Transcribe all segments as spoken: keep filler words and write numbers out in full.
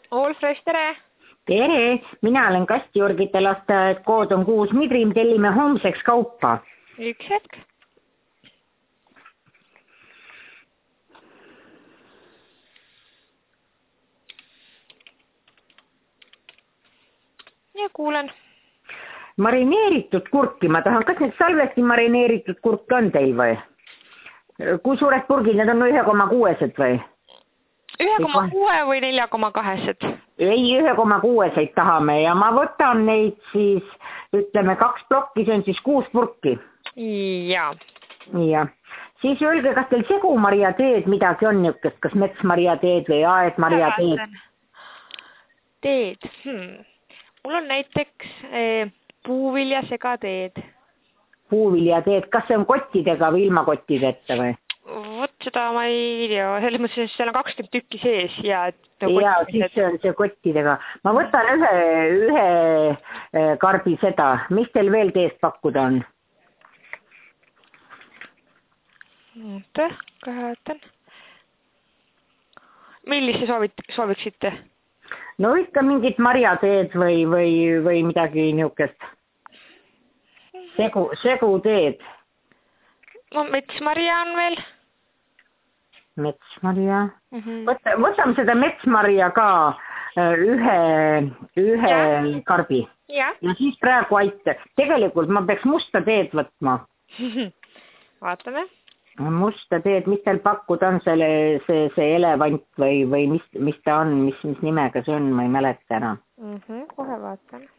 All Fresh, tere! Tere, mina olen Kastjurgite lasteaed, kood on kuus Midrim, tellime homseks kaupa. Üks hetk. Ja kuulen. Marineeritud kurki, ma tahan, kas need salvesti marineeritud kurk on teil või? Kui suured purgid, need on ühe koma kuuesed või? ühe koma kuue või nelja koma kahesed? Ei, ühe koma kuueseid tahame ja ma võtan neid siis, ütleme kaks plokki, see on siis kuus purki. Jaa. Ja. Siis öelge, kas teil segumaria teed midagi on niukest, kas metsmaria teed või aedmaria teed? Teed. Hmm. Mul on näiteks eh, puuvilja segateed. Puuvilja teed, kas see on kottidega või ilma kottideta või? Vot seda ma ei tea, selles mõttes, et seal on kakskümmend tükki sees ja et ja siis see on see kottidega. Ma võtan ühe, ühe karbi seda. Mis teil veel teest pakkuda on? Oota, kohe võtan. Millise soovit, sooviksite? No ikka mingit marjateed või, või, või midagi niukest. Segu, segu teed. No metsmarja on veel. Metsmarja. Mm -hmm. Võta, võtame seda metsmarja ka ühe, ühe ja. karbi. Ja. ja siis praegu aita. Tegelikult ma peaks musta teed võtma. Vaatame. Musta teed, mis teil pakkuda on selle, see, see elevant või, või mis, mis ta on, mis, mis nimega see on, ma ei mäleta enam. Mm -hmm. Kohe vaatan.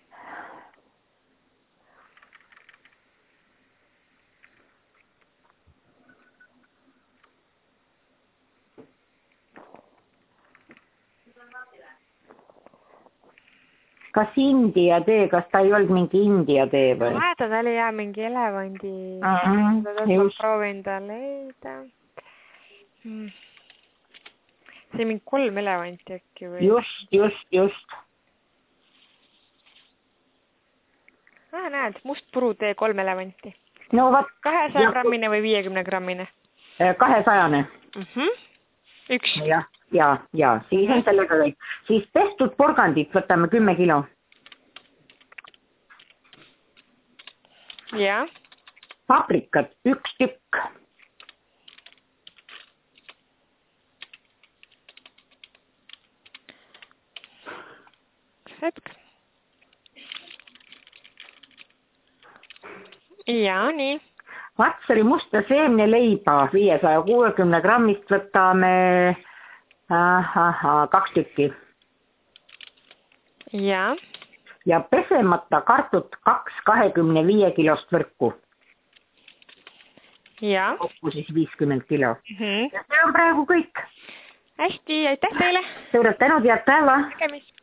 Kas India tee, kas ta ei olnud mingi India tee või? Ma mäletan, ta oli jah mingi elevandi. Uh -huh, ma proovin ta leida. Hmm. See mingi kolm elevanti äkki või? Just, just, just. Ah, näed, must purutee kolm elevanti. No vat. kahesaja grammine või viiekümne grammine? kahesajane. Uh -huh. Üks. Ja, ja, ja, siis on sellega kõik. Siis pestud porgandit võtame kümme kilo. Ja. Paprikat üks tükk. Hetk. Ja, nii. Vatsari musta seemneleiba viiesaja kuuekümne grammist võtame aha, kaks tükki. Ja. Ja pesemata kartut kaks kahekümne viie kilost võrku. Ja. Kokku siis viiskümmend kilo. Mm -hmm. Ja see on praegu kõik. Hästi, aitäh teile. Suured tänud, head päeva. Nägemist.